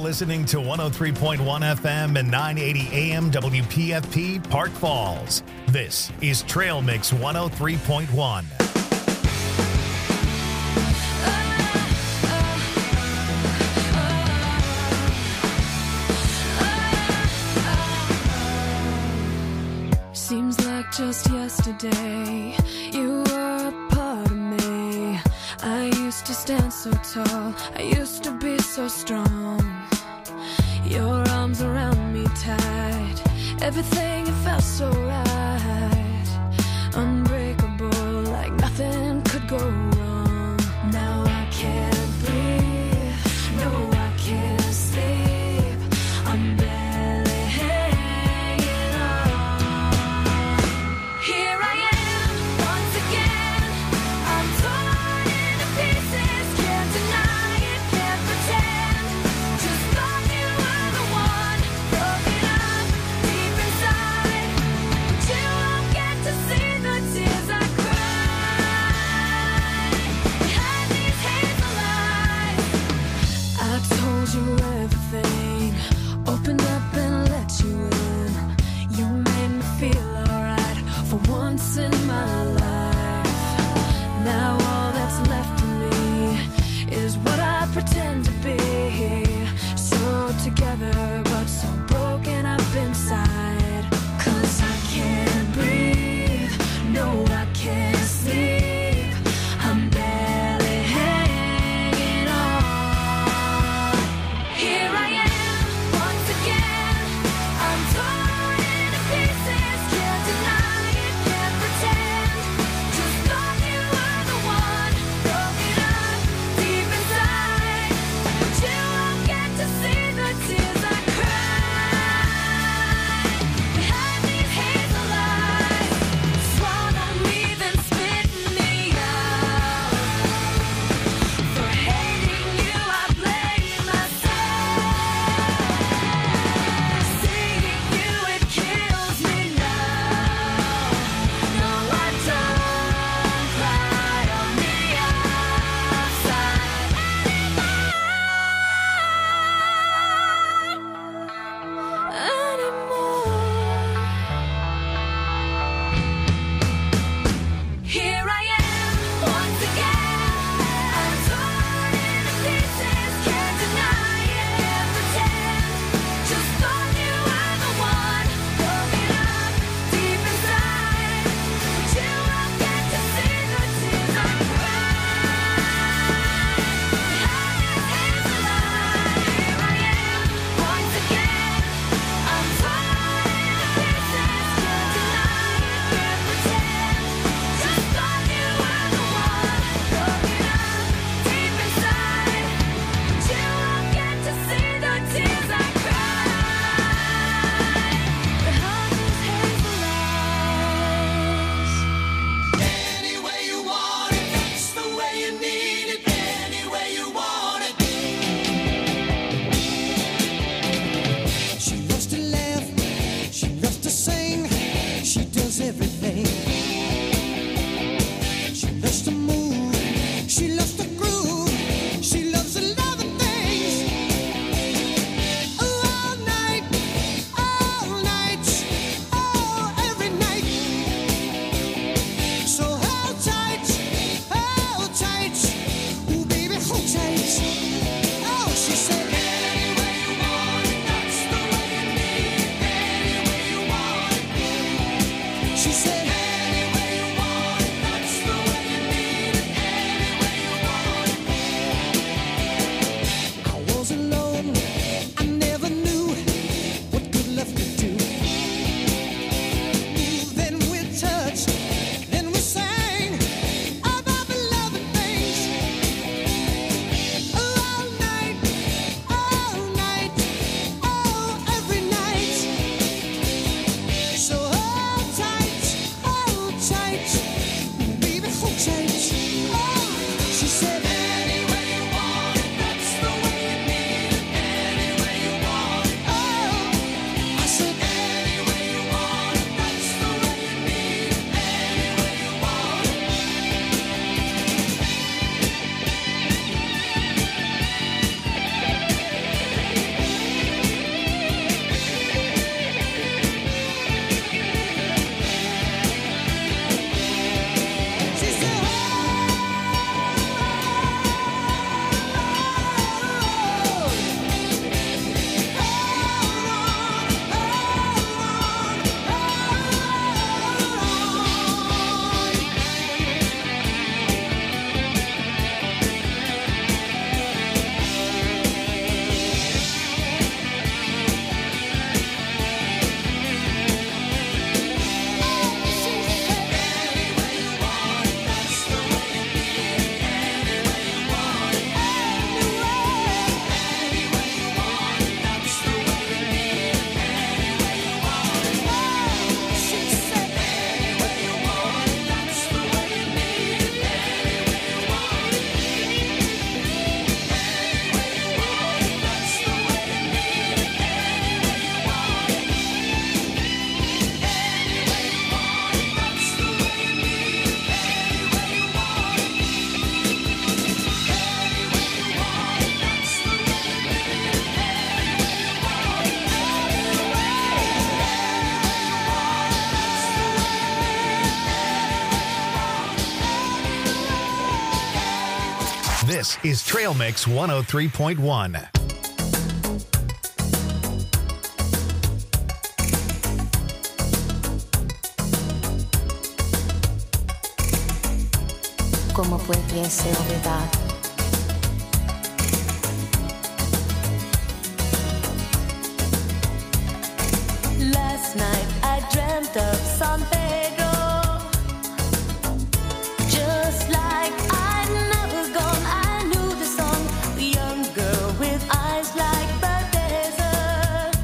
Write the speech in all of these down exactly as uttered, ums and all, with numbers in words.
listening to one oh three point one F M and nine eighty A M W P F P Park Falls. This is Trail Mix one oh three point one. Seems like just yesterday you were a part of me. I used to stand so tall, I used to be so strong. Your arms around me tight, everything it felt so right. Unbreakable, like nothing could go wrong. Now I can't breathe, no I can't sleep. I'm barely hanging on. Here I am, once again. I'm torn into pieces, can't deny it, can't pretend. Just thought you were the one, broken up deep inside. But you won't get to see the tears I cry behind these hazel eyes. I told you everything, opened up and let you in. You made me feel alright for once in my life. Now all that's left of me is what I pretend to be. So together but so broken up inside. 'Cause I can't breathe, no I can't sleep. I'm barely hanging on. Here I am, once again. I'm torn into pieces, can't deny it, can't pretend. Just thought you were the one, broken up deep inside. But you won't get to see the tears I cry behind these hazel eyes. Swallow me, then spit me out. For hating you, I blame myself. Seeing you, it kills me now. No, I don't cry on the outside anymore. Here I am, once again. I'm torn into pieces, can't deny it, can't pretend. Just thought you were the one, broken up deep inside. But you won't get to see the tears I cry behind these hazel eyes. Here I am, once again. I'm torn into pieces, can't deny it, can't pretend. Just thought you were the one, broken up deep inside. But you won't get to see the tears I cry behind these hazel eyes. Any way you want it, that's the way you need it. Any way you want it. She loves to laugh, she loves to sing, she does everything. She loves to move, she loves to groove, she loves a lot of things. Oh, all night, all night, oh, every night. So hold tight, hold tight, ooh baby, hold tight. Oh, she said, any way you want it, that's the way you need it. Any way you want it. She said, any way you want it, that's the way you need it. Any way you want it. I was alone, I never knew what good love could do. Ooh, then we touched, then we sang about the loving things. Oh, all night, all night, oh, every night. So hold tight, hold tight, baby, hold tight. Oh, she said, any way you want it, that's the way you need it. Any way you want it. Oh, I said, any way you want it, that's the way you need it. Any way you want it. This is Trail Mix one oh three point one. ¿Cómo pudiese olvidar? Last night I dreamt of San Pedro, just like I'd never gone. I knew the song, the young girl with eyes like the desert.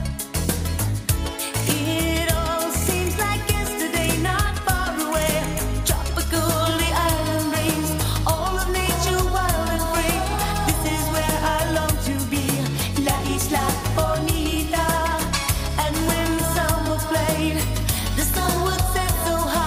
It all seems like yesterday, not far away. Tropical, the island breeze, all of nature wild and free. This is where I long to be, La Isla Bonita. And when the sun was played, the sun would set so high.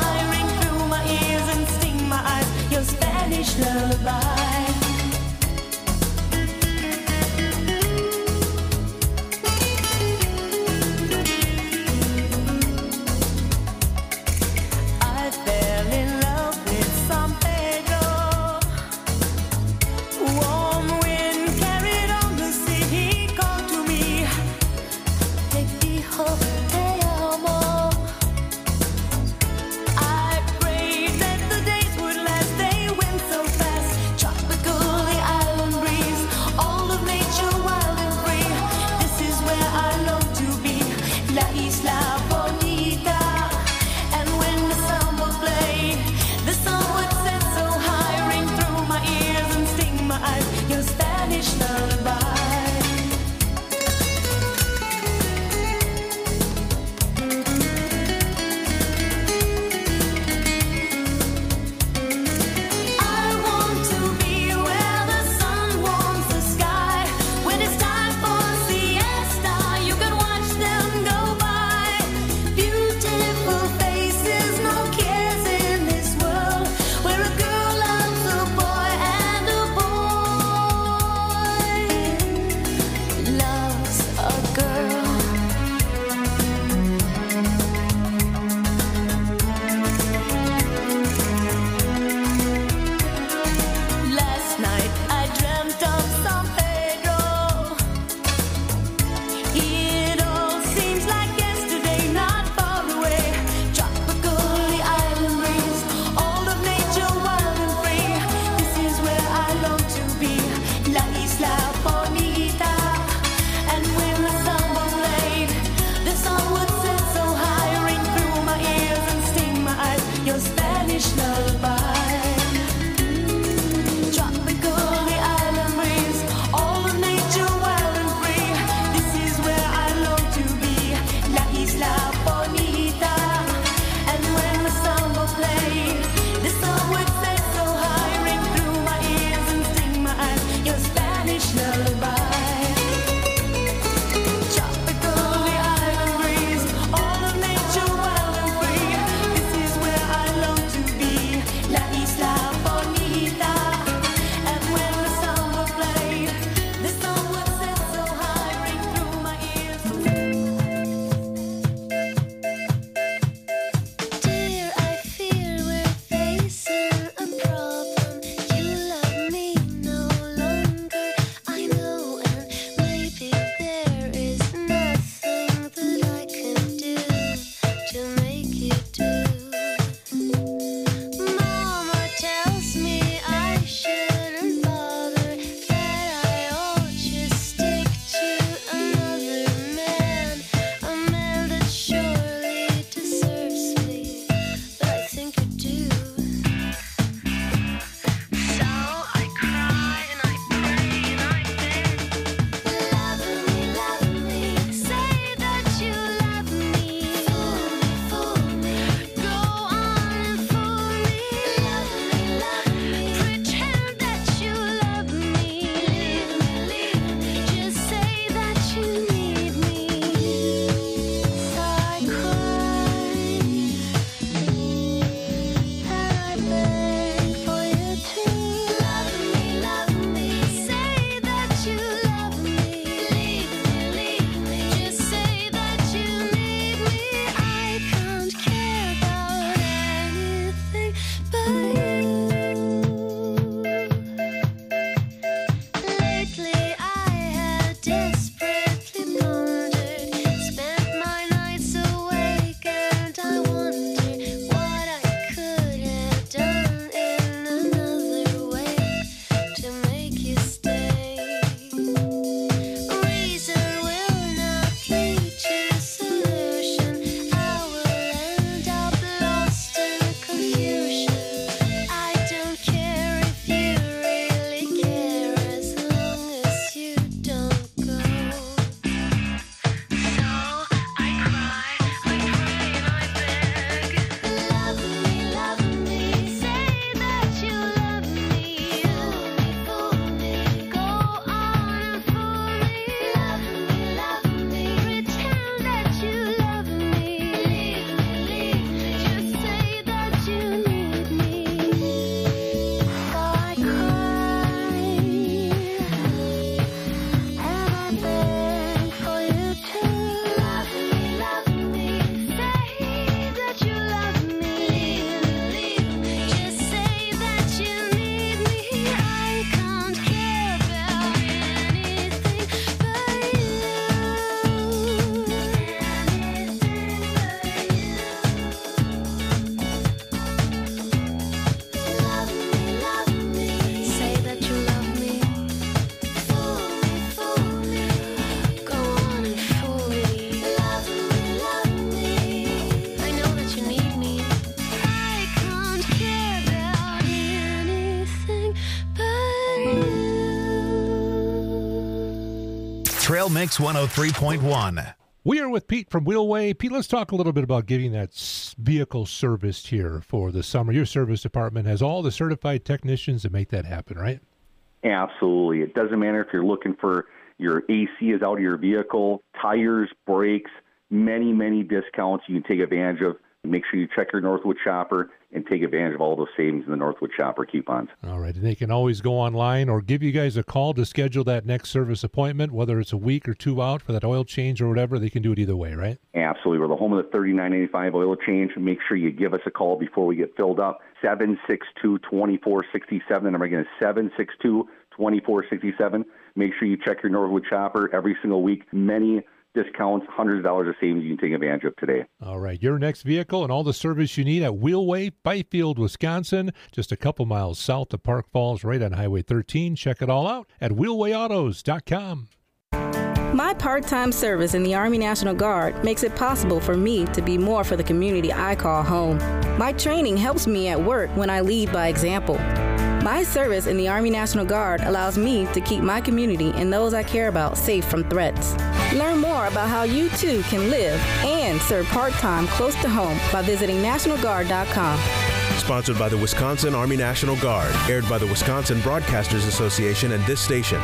Trail Mix one oh three point one. We are with Pete from Wheelway. Pete, let's talk a little bit about getting that s- vehicle serviced here for the summer. Your service department has all the certified technicians to make that happen, right? Absolutely. It doesn't matter if you're looking for your A C is out of your vehicle, tires, brakes, many, many discounts you can take advantage of. Make sure you check your Northwood Shopper and take advantage of all those savings in the Northwood Shopper coupons. All right. And they can always go online or give you guys a call to schedule that next service appointment, whether it's a week or two out for that oil change or whatever. They can do it either way, right? Absolutely. We're the home of the thirty-nine ninety-five oil change. Make sure you give us a call before we get filled up. seven six two, two four six seven. The number again is seven six two, two four six seven. Make sure you check your Northwood Shopper every single week. Many discounts, hundreds of dollars of savings you can take advantage of today. All right. Your next vehicle and all the service you need at Wheelway, Byfield, Wisconsin, just a couple miles south of Park Falls, right on Highway thirteen. Check it all out at wheelway autos dot com. My part-time service in the Army National Guard makes it possible for me to be more for the community I call home. My training helps me at work when I lead by example. My service in the Army National Guard allows me to keep my community and those I care about safe from threats. Learn more about how you too can live and serve part-time close to home by visiting national guard dot com. Sponsored by the Wisconsin Army National Guard. Aired by the Wisconsin Broadcasters Association and this station.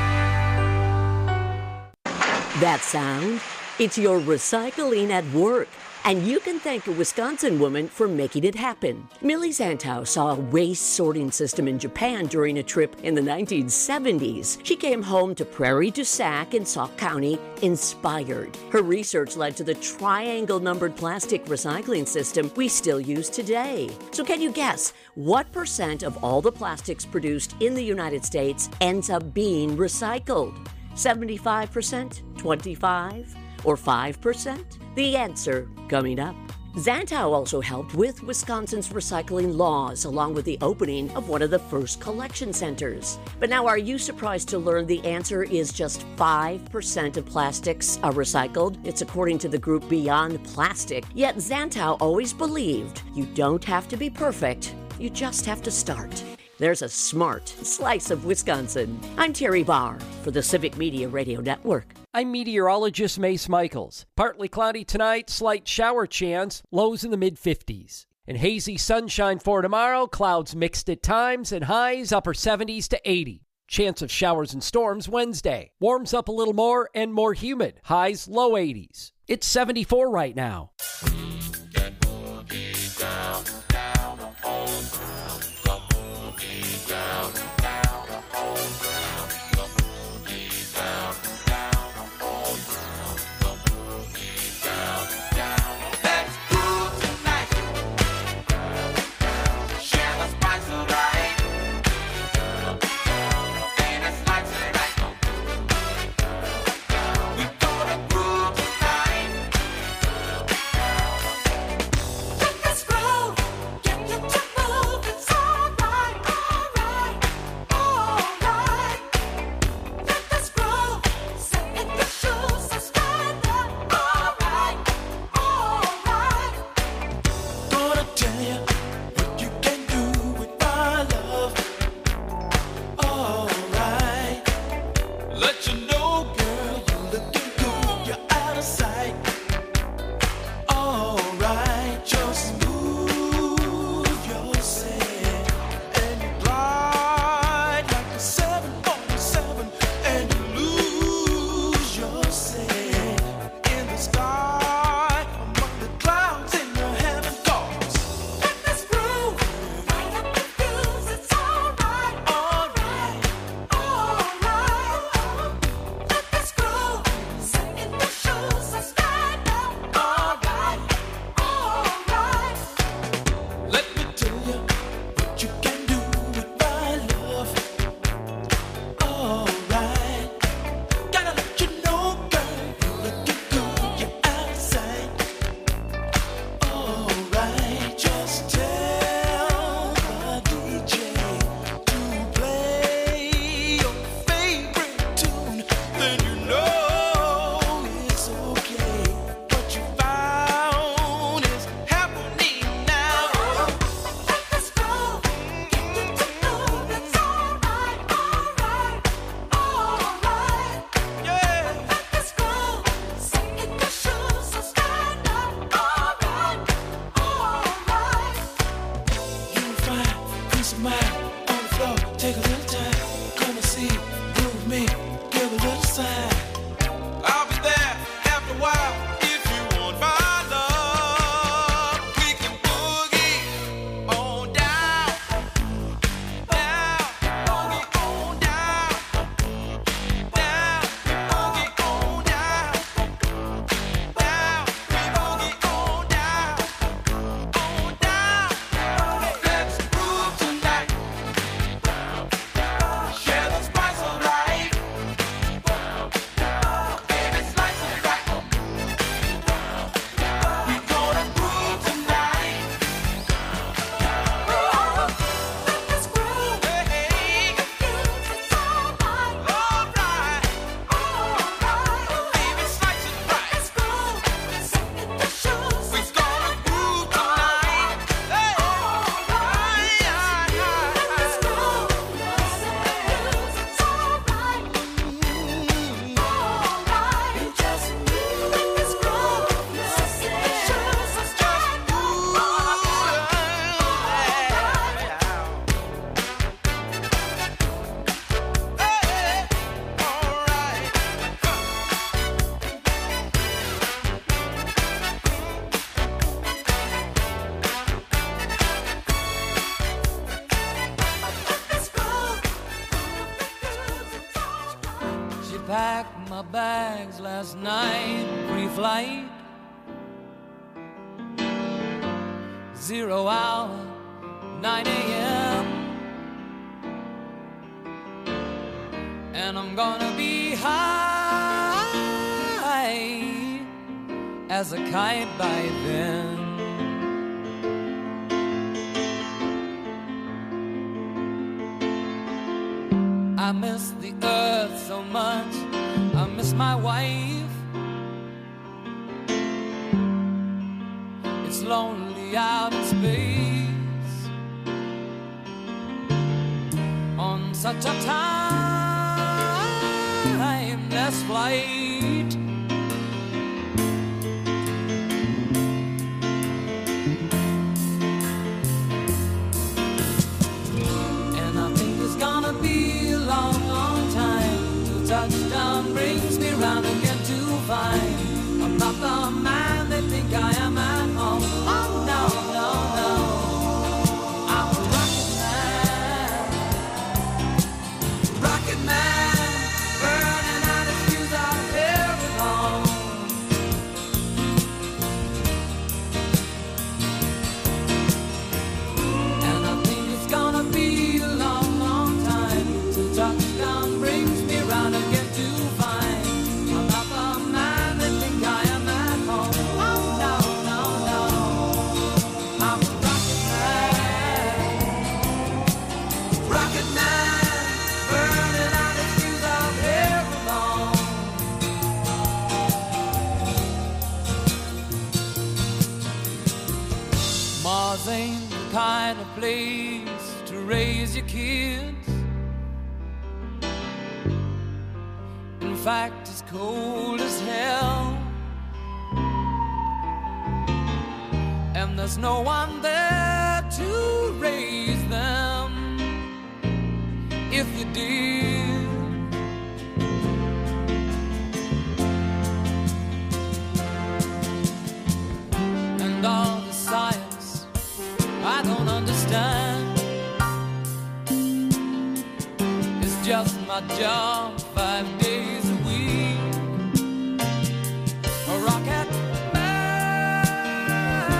That sound? It's your recycling at work. And you can thank a Wisconsin woman for making it happen. Millie Zantow saw a waste sorting system in Japan during a trip in the nineteen seventies. She came home to Prairie du Sac in Sauk County inspired. Her research led to the triangle-numbered plastic recycling system we still use today. So can you guess what percent of all the plastics produced in the United States ends up being recycled? seventy-five percent, twenty-five, or five percent? The answer coming up. Zantow also helped with Wisconsin's recycling laws, along with the opening of one of the first collection centers. But now, are you surprised to learn the answer is just five percent of plastics are recycled? It's according to the group Beyond Plastic. Yet Zantow always believed you don't have to be perfect, you just have to start. There's a smart slice of Wisconsin. I'm Terry Barr for the Civic Media Radio Network. I'm meteorologist Mace Michaels. Partly cloudy tonight, slight shower chance, lows in the mid fifties. And hazy sunshine for tomorrow, clouds mixed at times, and highs upper seventies to eighty. Chance of showers and storms Wednesday. Warms up a little more and more humid. Highs low eighties. It's seventy-four right now. packed my bags last night, pre-flight. Zero hour, nine a.m. And I'm gonna be high as a kite by then. I miss the earth so much, I miss my wife. It's lonely out in space on such a timeless flight. And I think it's gonna be a long, long time till touchdown brings me round again to find I'm not the man they think I am at home. Oh no, no, no, I'm a rocket man, rocket man, burning out his fuse out here alone. And I think it's gonna be a long, long time till touchdown brings me round again to find I'm not the man they think I am at home. Oh no, no, no, I'm a rocket man, rocket man, burning out his fuse out here alone. Mars ain't the kind of place to raise your kids. In fact, it's cold as hell. And there's no one there to raise them. If you did, and all the science I don't understand, it's just my job five days a week. A rocket man,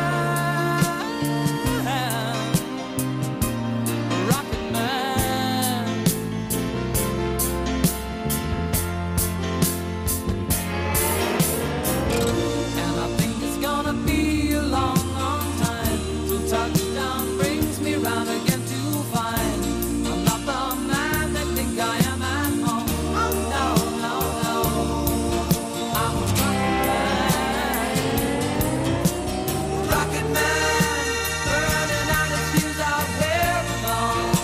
a rocket man. And I think it's gonna be a long, long time till touchdown brings me round again to find I'm not the man they think I am at home. Oh no, no, no, I'm a rocket man, rocket man, burning out his fuse out here alone.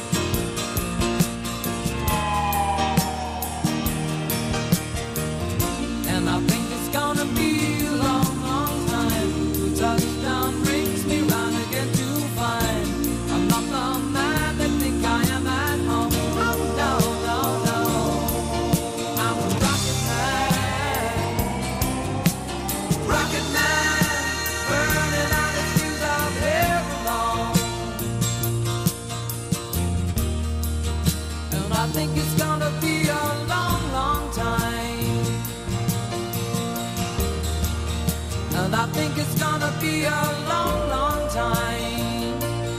And I think it's gonna be a long, long time till touchdown brings me round again to find I'm not the man they think I am at home. Oh no, no, no, I'm a rocket man, rocket man, burning out his fuse out here alone. And I think it's gonna be a long, long time. And I think it's gonna be a long, long time.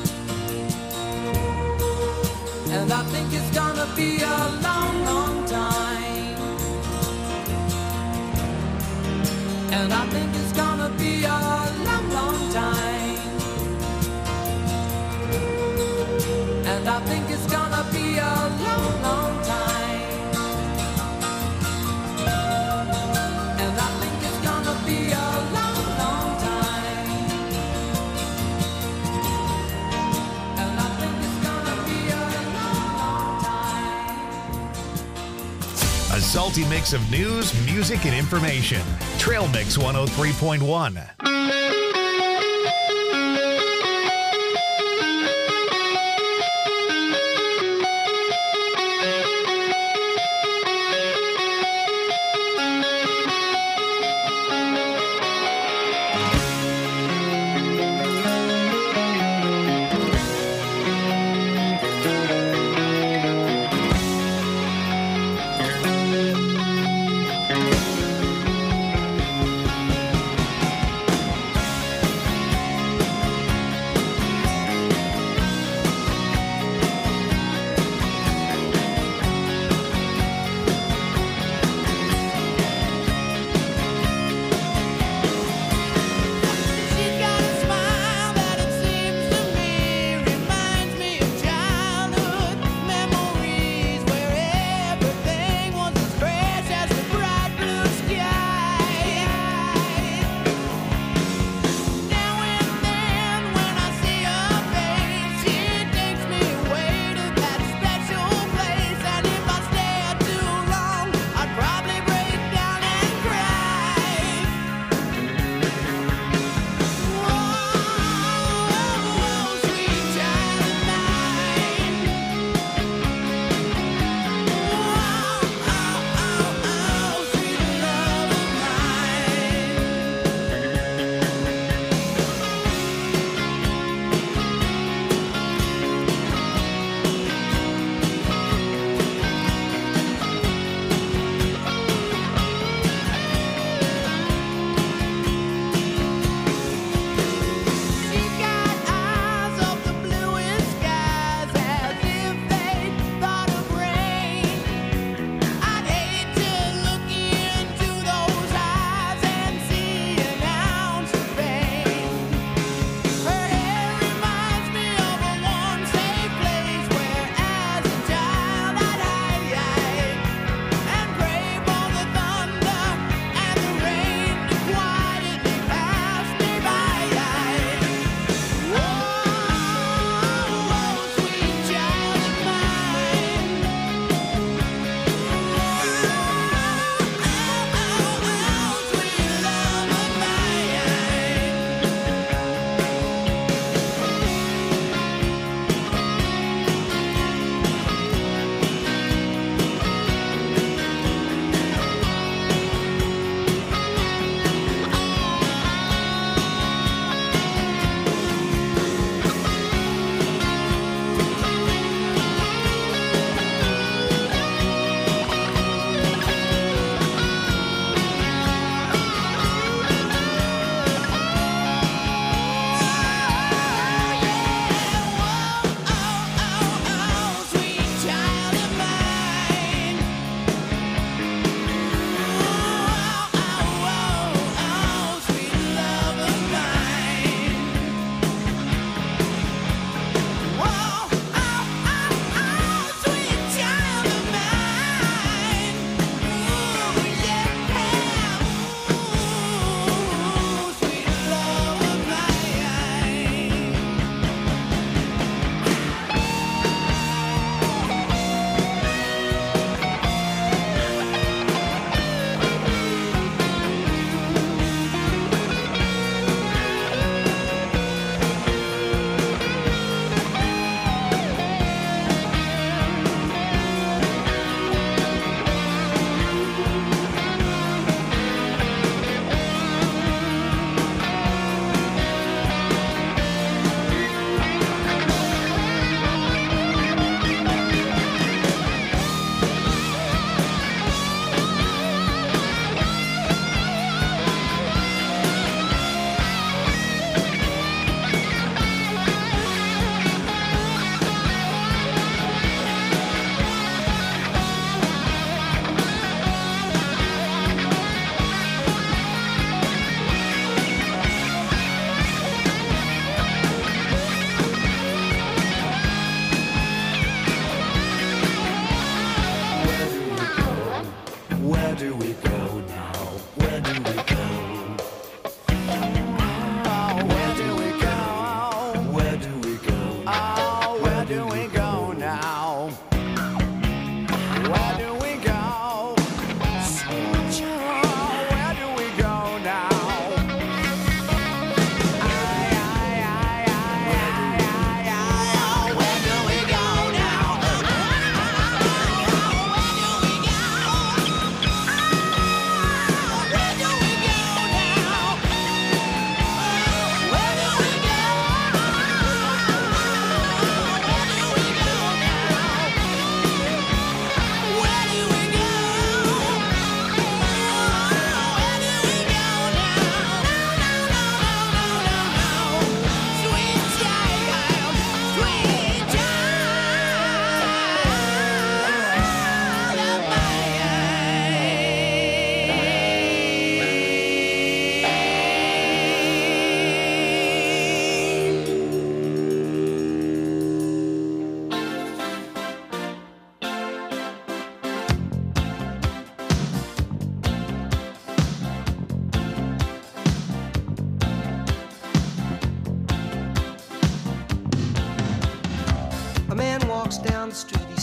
And I think it's gonna be a long, long time. And I think it's gonna be a long, long time. And I think it's gonna be a long, long time. And I think it's gonna be a long, long time. And I think it's gonna be a long, long time. A salty mix of news, music, and information. Trail Mix one oh three point one.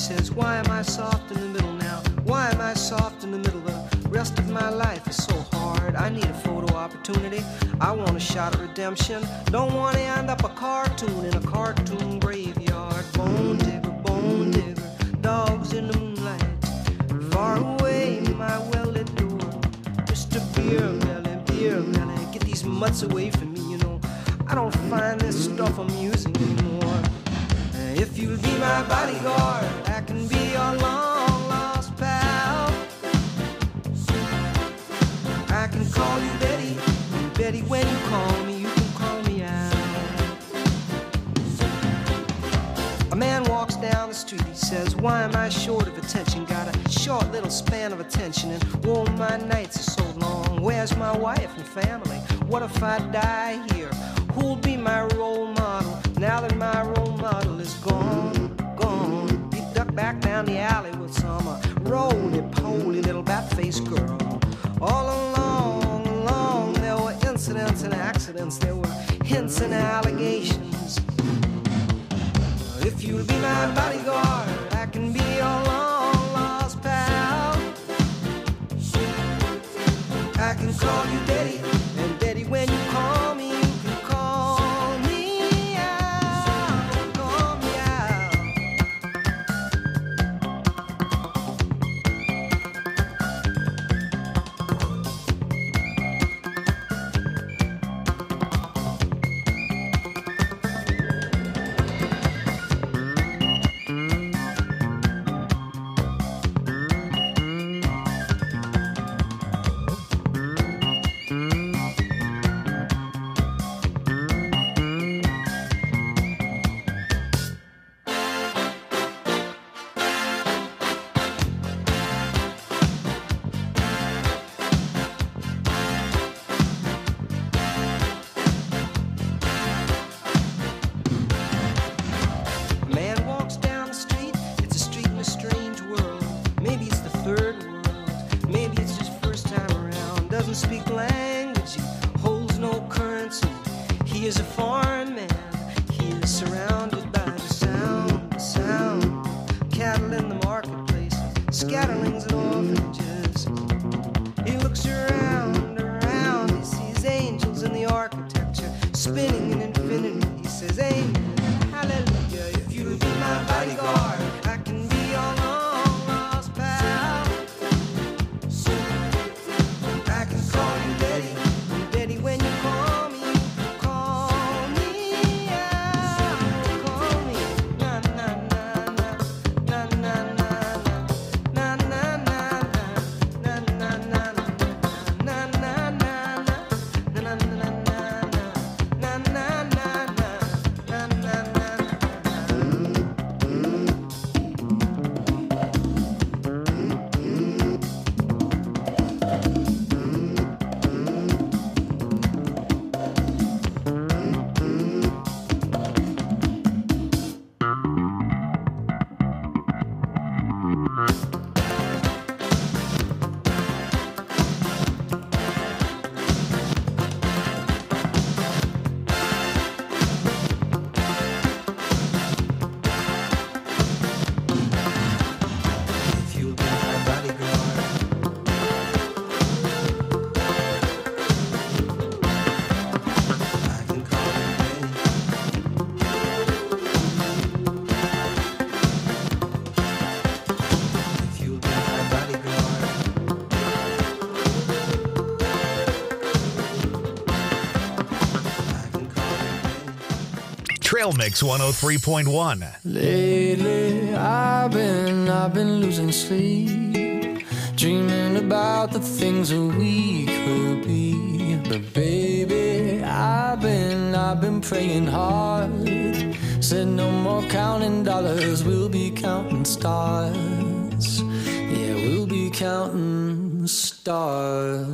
says, why am I soft in the middle now? Why am I soft in the middle? The rest of my life is so hard. I need a photo opportunity. I want a shot at redemption. Don't want to end up a cartoon in a cartoon graveyard. Bone digger, bone digger, dogs in the moonlight. Far away, my well-lit door. Mister Beer Belly, Beer Belly, get these mutts away from me, you know. I don't find this stuff amusing anymore. If you'll be my bodyguard, I can be your long-lost pal. I can call you Betty, and Betty, when you call me, you can call me out. A man walks down the street, he says, why am I short of attention? Got a short little span of attention, and oh, my nights are so long. Where's my wife and family? What if I die here? Who'll be my role model now that my role model is gone, gone? He ducked back down the alley with some uh, roly-poly little bat-faced girl. All along, along, there were incidents and accidents. There were hints and allegations. If you'll be my bodyguard, I can be your long-lost pal. I can call you Betty, and Betty, when you call me, you can call me out, call me out. Trail Mix one oh three point one. Lately, I've been, I've been losing sleep, dreaming about the things that we could be. But baby, I've been, I've been praying hard. Said no more counting dollars, we'll be counting stars. Yeah, we'll be counting stars.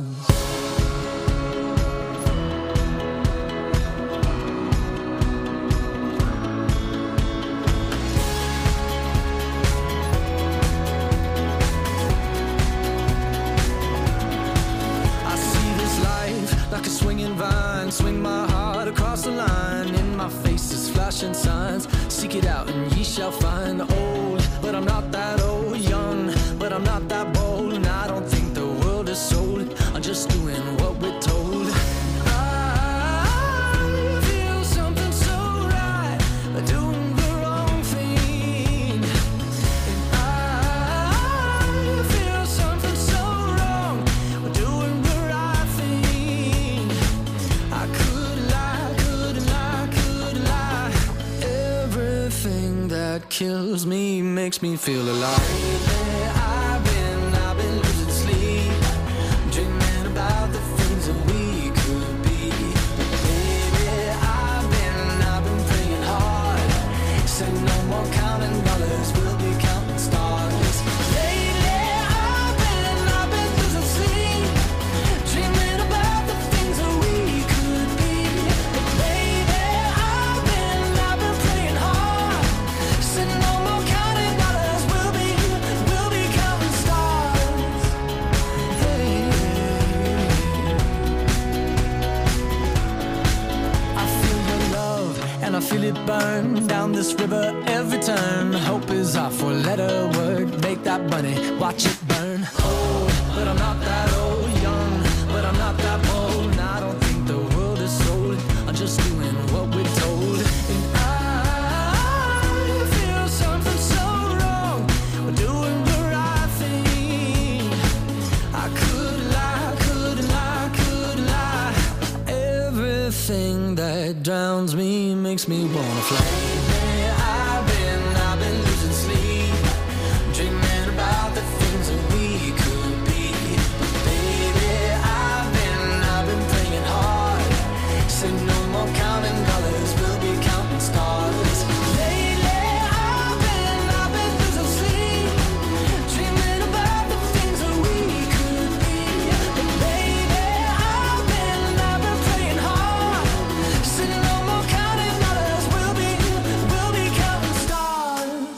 Like a swinging vine, swing my heart across the line. In my face is flashing signs. Seek it out and ye shall find. The old, but I'm not that old. Young, but I'm not that bold. And I don't think the world is sold. I'm just doing what we're told. I feel something so right, doing the wrong thing. And I feel something so wrong, doing the right thing. I could lie, could lie, could lie. Everything that kills me makes me feel alive. I've been, I've been losing sleep, dreaming about the things that we could be. Baby, I've been, I've been praying hard. Said no more counting dollars, we'll be counting stars. Lately, I've been, I've been losing sleep, dreaming about the things that we could be. Baby, I've been, I've been praying hard. Said no more counting dollars, we'll be, we'll be counting stars. Hey. I feel your love and I feel it burn down this river every turn. Hope is our four-letter word. Make that money, watch it burn. Old, but I'm not that old. Young, but I'm not that bold. And I don't think the world is sold. I'm just doing what we're told. And I feel something so wrong. We're doing the right thing. I could lie, could lie, could lie. Everything that drowns me makes me wanna fly. I've been, I've been losing sleep, dreaming about the things that we could be. Baby, I've been, I've been praying hard. Said no more counting dollars, we'll be counting stars. Lately, I've been, I've been losing sleep, dreaming about the things that we could be. Baby, I've been, I've been praying hard. Said no more counting dollars, we'll be, we'll be counting stars.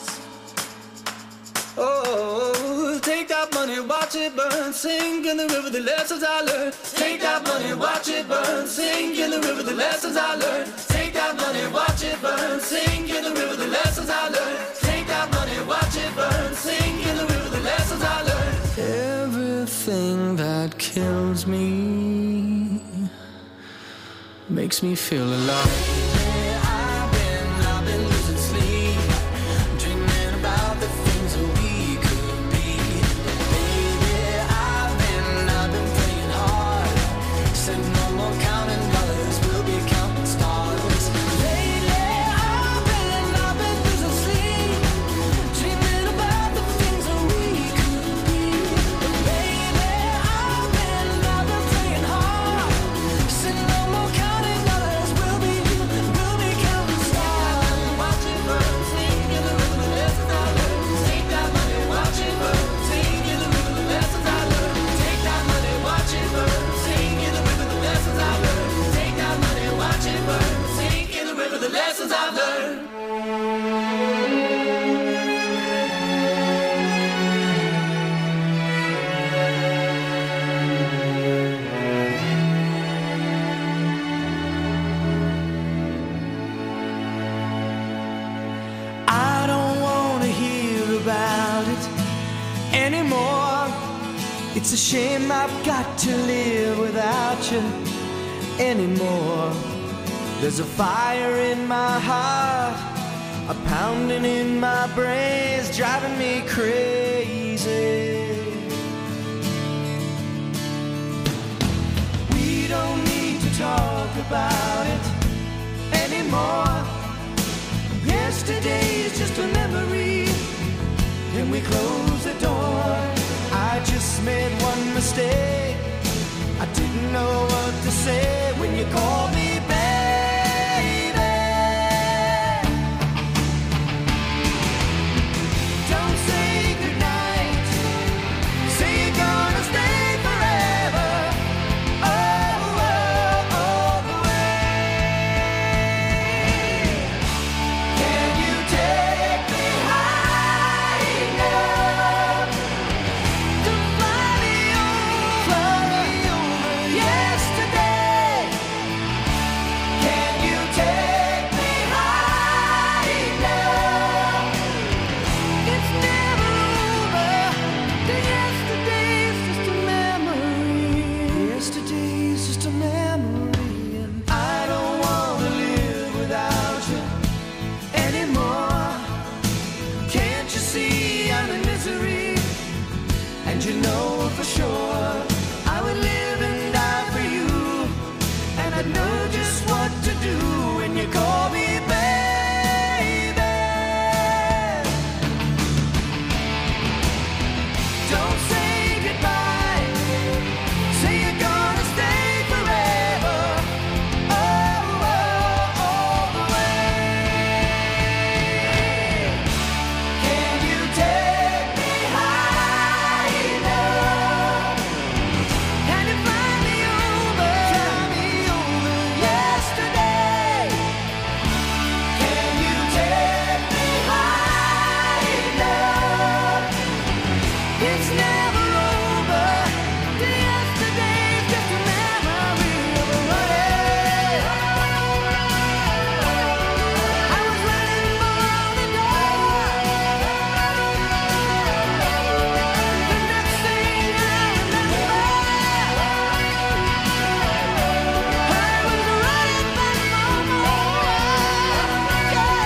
Oh, take that money, watch it burn, sink in the river, the lessons I learned. Take that money, watch it burn, sink in the river, the lessons I learned. Take that money, watch it burn, sink in the river, the lessons I learned. Take that money, watch it burn, sink in the river, the lessons I learned. Everything that kills me makes me feel alive. I've been, I've been losing sleep, dreaming about the things that we could be. Baby, I've been, I've been praying hard. Said no more counting dollars, we'll be counting stars. Lately, I've been, I've been losing sleep, dreaming about the things that we could be. Baby, I've been, I've been praying hard. Said no more counting dollars, we'll be, we'll be counting stars. Watch it burn, sink in the river, the lessons I learned. Take that money, watch it burn, sink in the river, the lessons I learned. Take that money, watch it burn, sink in the river, the lessons I learned. Take that money, watch it burn, sink in the river, the lessons I've learned. I don't want to hear about it anymore. It's a shame I've got to live without you anymore. There's a fire in my heart, a pounding in my brains, driving me crazy. We don't need to talk about it anymore. Yesterday is just a memory, and we close the door. I just made one mistake. I didn't know what to say when you called me baby. Don't say goodnight, say you're gonna stay forever. Oh, oh, all the way. Can you take me high enough to fly me on, And you know for sure I would live and die for you. And I know just what to do when you call me baby. Don't say goodbye. Say you're gonna stay forever. Oh, oh, all the way. Can you take me high enough? Can you fly me over? Fly me over yesterday. Can you take me high enough? It's never over. Yesterday's just a memory of a running. I was running for the door. The next thing I remember, I was running back for more. Yeah,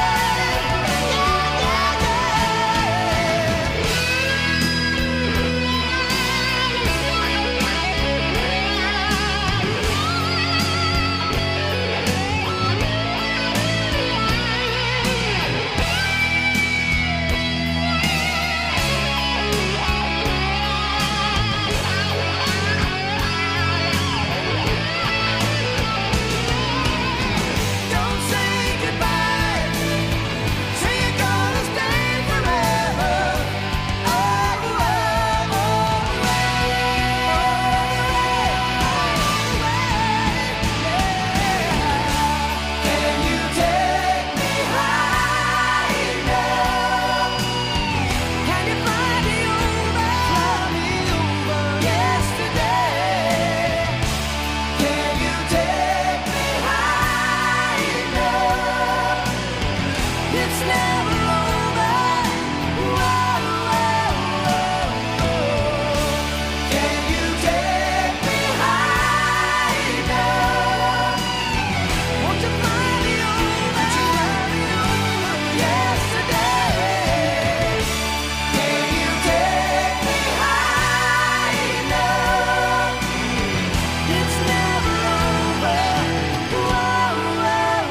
don't say goodbye. Say you're gonna stay forever. Oh, oh, all the way, Can you take me high enough? Can you fly me over? Fly me over yesterday. Can you take me high enough? It's never over. Whoa, whoa, whoa. Can you take me high enough? Won't you fly me over? Won't you fly me over yesterday? Can you take me high enough? It's never over. Whoa, whoa,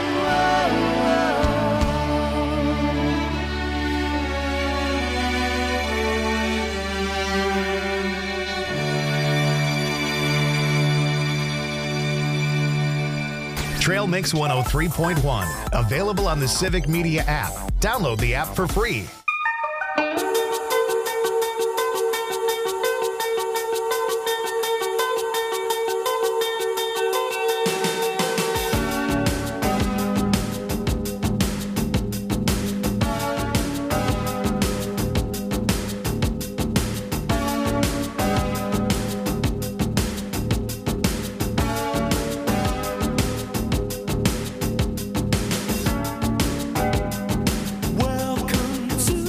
Trail Mix one oh three point one. Available on the Civic Media app. Download the app for free. welcome to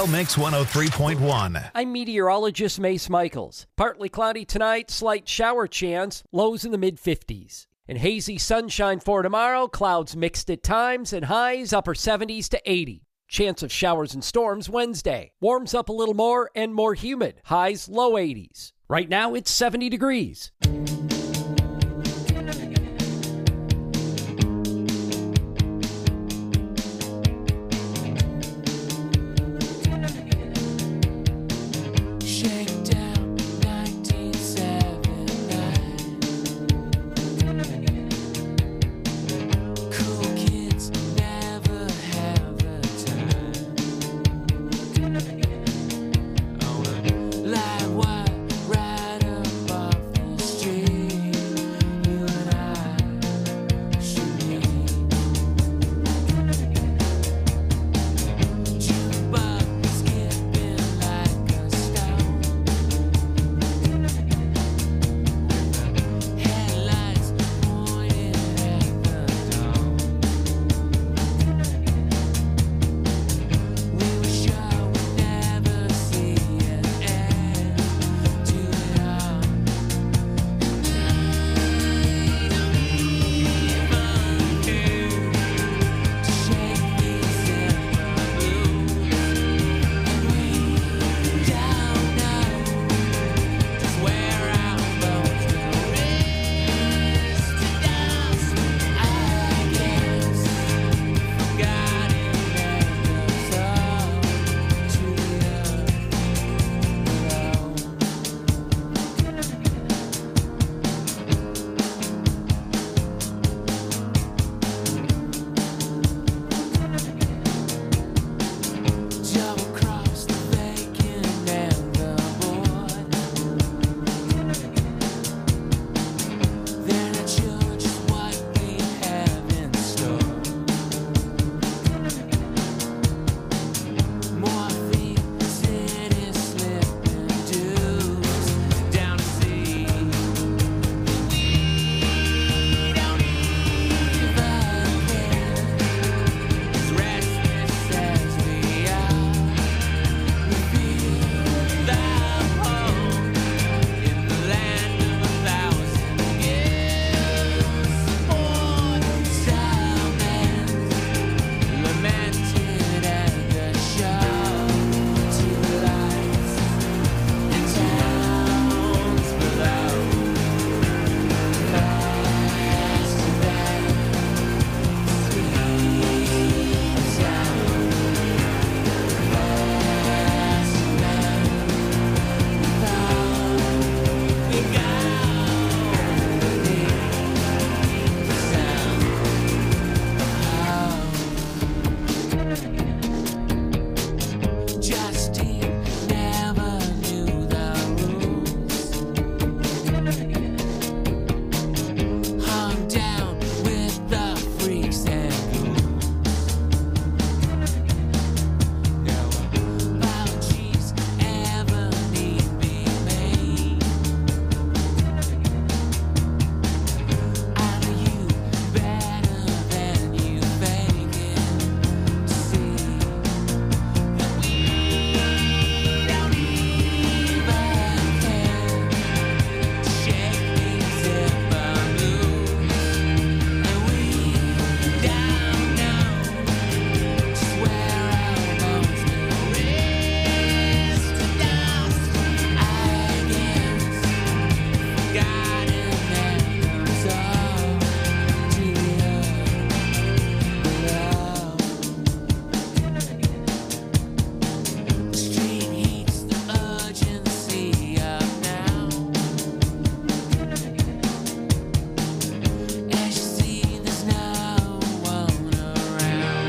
Trail Mix one oh three point one. I'm meteorologist Mace Michaels. Partly cloudy tonight, slight shower chance, lows in the mid fifties. And hazy sunshine for tomorrow, clouds mixed at times, and highs upper seventies to eighty. Chance of showers and storms Wednesday. Warms up a little more and more humid. Highs low eighties. Right now it's seventy degrees. Shakedown nineteen seventy-nine. Cool kids never have a time. On a live wire right up off the street, you and I should meet. Jukebox skipping like a stone. Headlights pointed at the dawn. We were sure we'd never see an end to it all. To shake these simple blues, and we don't know just where our bones will rest to dust. I guess God left us all to the earth alone. Double cross the bacon and the board. They're not sure just what we have in store. Morphine, city slipping dudes down to see. We don't even care. As restless as we are, we feel the home in the land of a thousand gifts. Born salmon, lamented at the show. Two lights in towns below. Fast than sweet sound. Fast than thought. We go beneath the sound of Justine never knew the rules. Hung down with the freaks and ghouls. No apologies ever need be made. I know you better than you fake it to see that we don't even care to shake these simple blues, and we don't know just where our bones will rest to dust. I guess God left us all to the earth below. The street heats the urgency of now. As you see, there's no one around.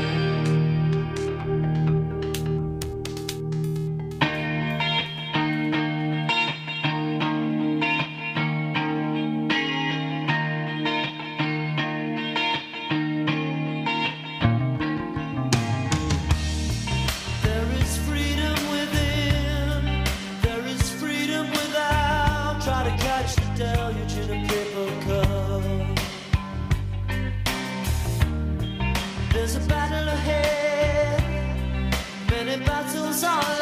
There is freedom within, there is freedom without. Try to catch the deluge in a paper cup. There's a battle ahead, many battles are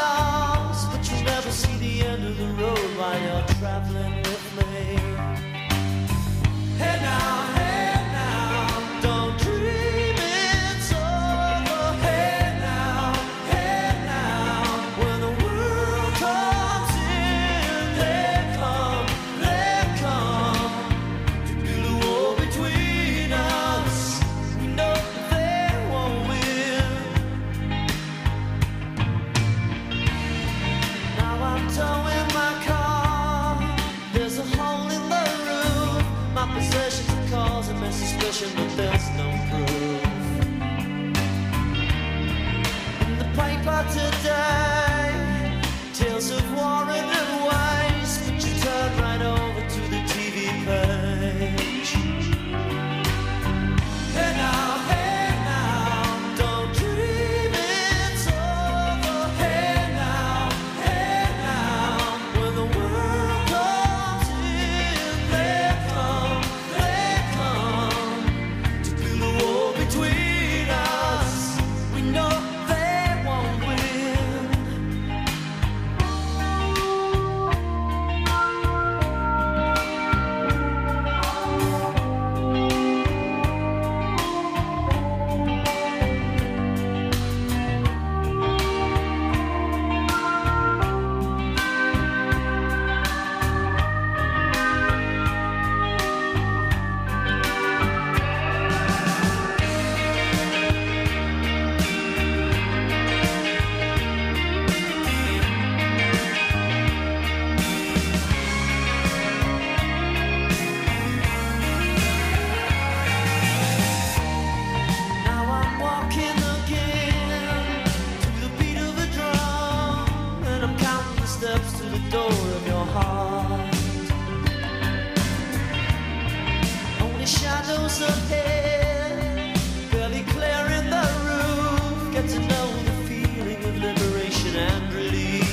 traveling with me. Hey now, hey now, don't dream it's over. Hey now, hey now, when the world comes in, they come, they come to build a wall between us. We know they won't win. Now I'm towing my car. There's a hole in the roof. My possessions are causing me suspicion, but there's no proof. In the paper today, tales of war and waste, but you turn right over to the T V page. Hey now, hey now, don't dream it's over. Hey now, hey now, when the world comes in, they come, they come to build a wall between us. We know they won't win. Now I'm walking again to the beat of a drum, and I'm counting the steps to the door of your heart. Only shadows ahead, barely clearing the roof. Get to know the feeling of liberation and release.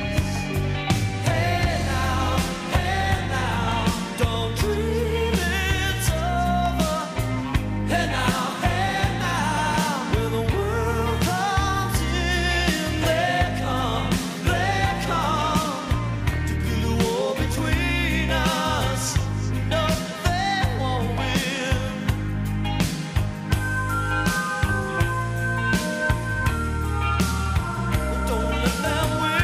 Hey now, hey now, don't dream it's over. Hey now, hey now, when the world comes in, they come, they come to build a wall between us. No, they won't win. Don't let them win.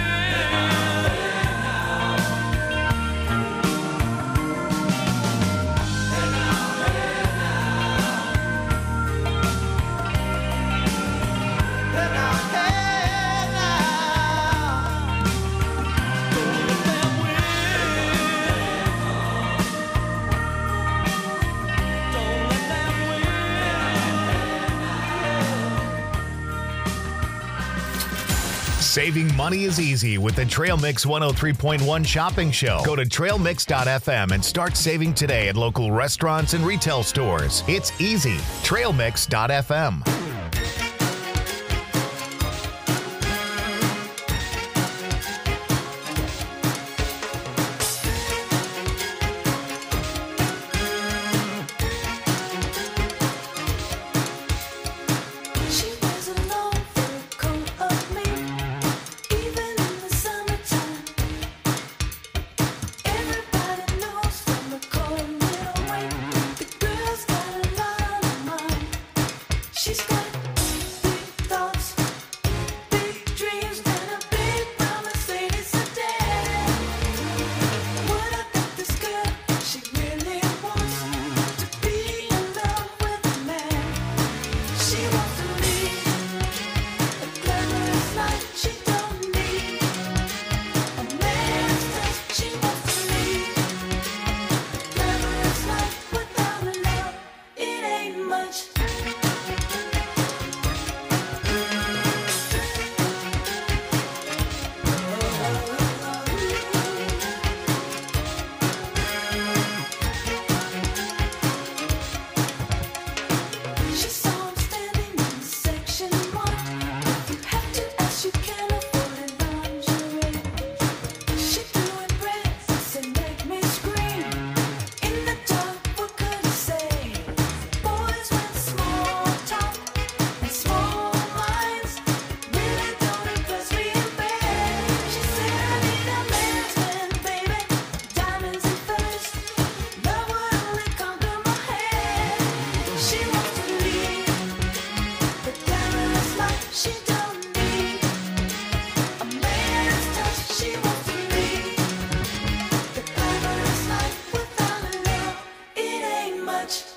Hey now, hey now, don't let them win. Don't let them win. Saving money is easy with the Trail Mix one oh three point one shopping show. Go to trail mix dot f m and start saving today at local restaurants and retail stores. It's easy. trail mix dot f m. She wears a long fur coat of me, even in the summertime. Everybody knows from the cold little way, the girl's got a lot of mind. She's got big thoughts, big dreams, and a big promise ain't it sedan. What about this girl? She really wants to be in love with a man. She wants to lead a glamorous life. She don't need a man's touch. She wants to lead a glamorous life without a love. It ain't much. touch.